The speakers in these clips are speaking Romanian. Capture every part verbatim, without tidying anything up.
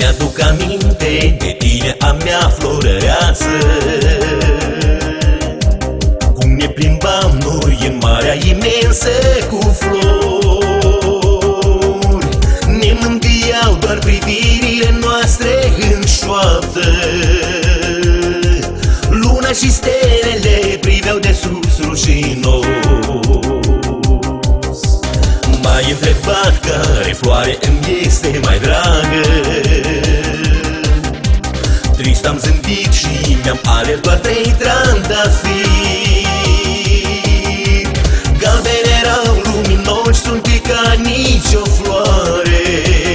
Mi-aduc aminte de tine, a mea florăreață, cum ne plimbam noi în marea imensă cu flori. Ne mângâiau doar privirile noastre în șoaptă, luna și stelele priveau de sus rușinos. M-ai întrebat care floare îmi este mai dragă, trist am zâmbit și mi-am ales doar trei trandafiri. Galbeni erau luminoși, sunt ca nicio floare,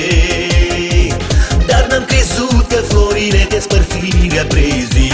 dar n-am crezut că florile despărțirea prezic.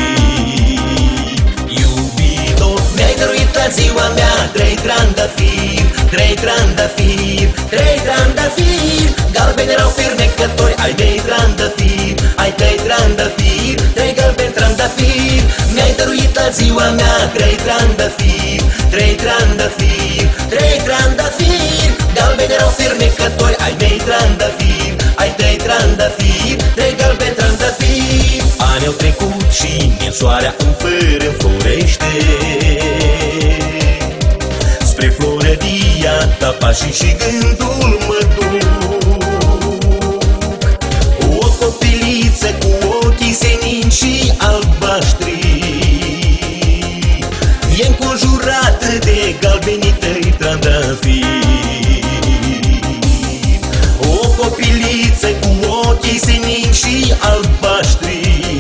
Iubito, mi-ai dăruit la ziua mea trei trandafiri, trei trandafiri, trei trandafiri. Galbeni erau fermecători ai mei trandafiri, ai tăi trandafiri, trei galbeni trandafiri. Mi-ai dăruit la ziua mea trei trandafiri, trei trandafiri, trei trandafiri. Galbeni erau fermecători ai mei trandafiri, ai tăi trandafiri, trei galbeni trandafiri. Ani au trecut și din soarea în păr înflorește, spre florăria ta pașii și gândul mă duc. O copiliță cu ochii senini și albaștri e înconjurată de galbenii tăi trandafiri. O copiliță cu ochii senini și albaștri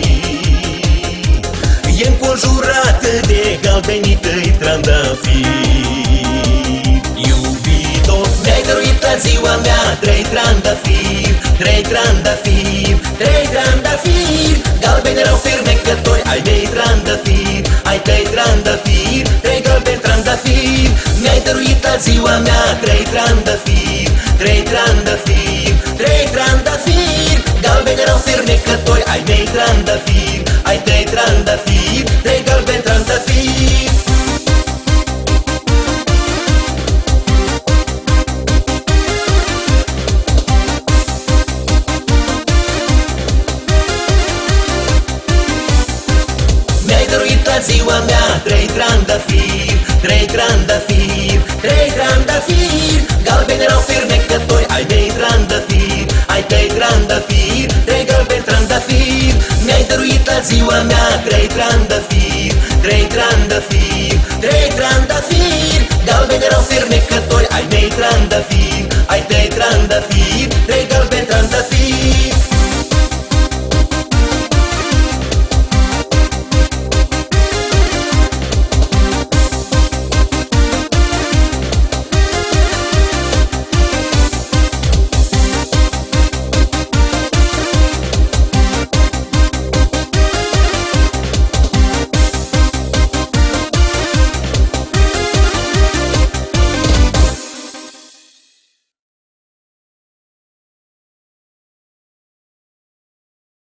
e înconjurată de galbenii tăi trandafiri. Iubito, mi-ai dăruit la ziua mea trei trandafiri, trei trandafiri, trei trandafiri. Galbeni erau fermecători ai mei trandafiri, ai tăi trandafiri, trei galbeni trandafiri. Mi-ai dăruit la ziua mea trei trandafiri, trei trandafiri, trei trandafiri. Galbeni erau fermecători ai mei trandafiri, ai tăi trandafiri, trei galbeni trandafiri. Mi-ai dăruit la ziua mea trei trandafiri, trei trandafiri, trei trandafiri. Galbeni erau fermecători ai mei trandafiri, ai tăi trandafiri, trei galbeni trandafiri. Mi-ai dăruit la ziua mea trei trandafiri, trei trandafiri, trei trandafiri. Galbeni erau fermecători ai mei trandafiri,